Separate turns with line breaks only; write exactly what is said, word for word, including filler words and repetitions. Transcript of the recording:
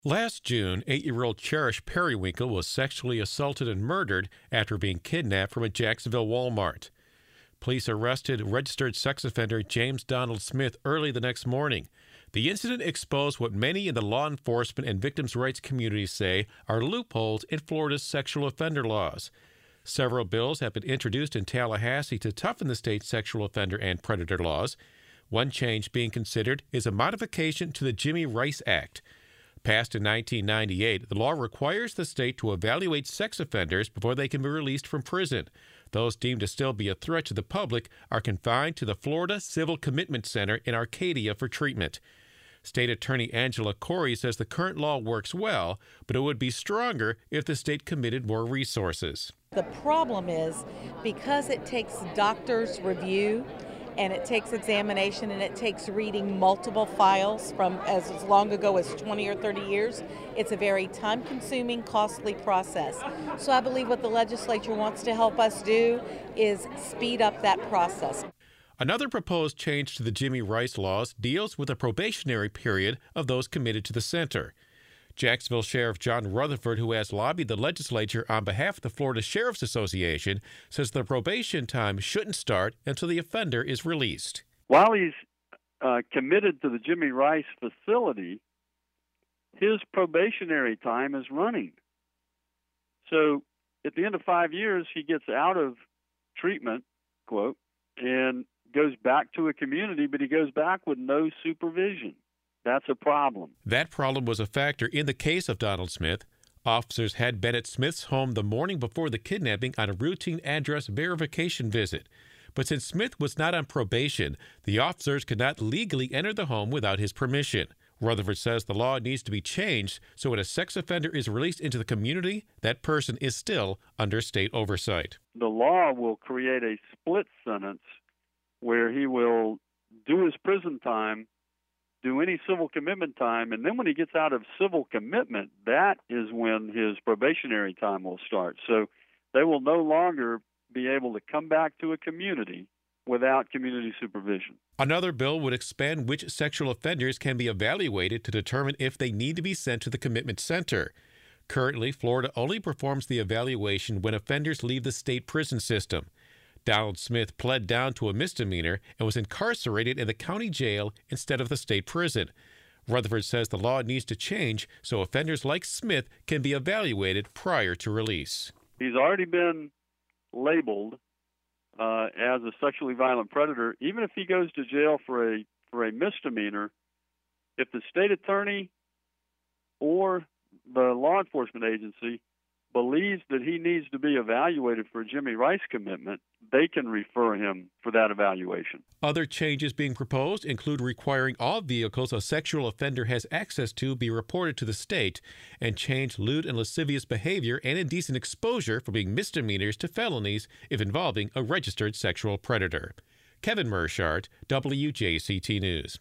Last June, eight-year-old Cherish Periwinkle was sexually assaulted and murdered after being kidnapped from a Jacksonville Walmart. Police arrested registered sex offender James Donald Smith early the next morning. The incident exposed what many in the law enforcement and victims' rights community say are loopholes in Florida's sexual offender laws. Several bills have been introduced in Tallahassee to toughen the state's sexual offender and predator laws. One change being considered is a modification to the Jimmy Rice Act. Passed in nineteen ninety-eight, the law requires the state to evaluate sex offenders before they can be released from prison. Those deemed to still be a threat to the public are confined to the Florida Civil Commitment Center in Arcadia for treatment. State Attorney Angela Corey says the current law works well, but it would be stronger if the state committed more resources.
The problem is because it takes doctor's review and it takes examination and it takes reading multiple files from as long ago as twenty or thirty years, it's a very time-consuming, costly process. So I believe what the legislature wants to help us do is speed up that process.
Another proposed change to the Jimmy Rice laws deals with a probationary period of those committed to the center. Jacksonville Sheriff John Rutherford, who has lobbied the legislature on behalf of the Florida Sheriff's Association, says the probation time shouldn't start until the offender is released.
While he's uh, committed to the Jimmy Rice facility, his probationary time is running. So at the end of five years, he gets out of treatment, quote, and goes back to a community, but he goes back with no supervision. That's a problem.
That problem was a factor in the case of Donald Smith. Officers had been at Smith's home the morning before the kidnapping on a routine address verification visit. But since Smith was not on probation, the officers could not legally enter the home without his permission. Rutherford says the law needs to be changed so when a sex offender is released into the community, that person is still under state oversight.
The law will create a split sentence where he will do his prison time, do any civil commitment time, and then when he gets out of civil commitment, that is when his probationary time will start. So they will no longer be able to come back to a community without community supervision.
Another bill would expand which sexual offenders can be evaluated to determine if they need to be sent to the commitment center. Currently, Florida only performs the evaluation when offenders leave the state prison system. Donald Smith pled down to a misdemeanor and was incarcerated in the county jail instead of the state prison. Rutherford says the law needs to change so offenders like Smith can be evaluated prior to release.
He's already been labeled uh, as a sexually violent predator. Even if he goes to jail for a for a misdemeanor, if the state attorney or the law enforcement agency believes that he needs to be evaluated for a Jimmy Rice commitment, they can refer him for that evaluation.
Other changes being proposed include requiring all vehicles a sexual offender has access to be reported to the state and change lewd and lascivious behavior and indecent exposure from being misdemeanors to felonies if involving a registered sexual predator. Kevin Mershart, W J C T News.